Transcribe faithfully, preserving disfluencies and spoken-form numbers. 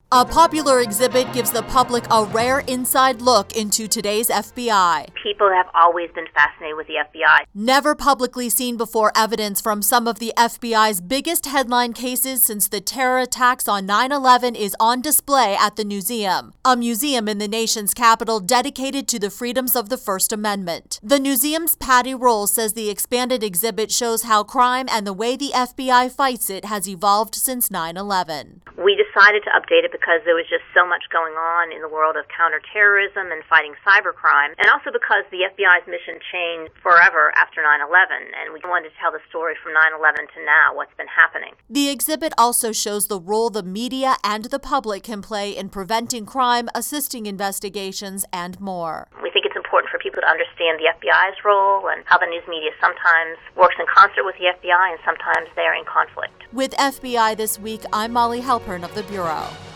A popular exhibit gives the public a rare inside look into today's F B I. People have always been fascinated with the F B I. Never publicly seen before evidence from some of the F B I's biggest headline cases since the terror attacks on nine eleven is on display at the Newseum, a museum in the nation's capital dedicated to the freedoms of the First Amendment. The museum's Patty Roll says the expanded exhibit shows how crime and the way the F B I fights it has evolved since nine eleven. We decided to update it because there was just so much going on in the world of counterterrorism and fighting cybercrime, and also because the F B I's mission changed forever after nine eleven, and we wanted to tell the story from nine eleven to now, what's been happening. The exhibit also shows the role the media and the public can play in preventing crime, assisting investigations, and more. We think it's important for people to understand the F B I's role and how the news media sometimes works in concert with the F B I and sometimes they're in conflict. With F B I This Week, I'm Molly Halpern of the Bureau.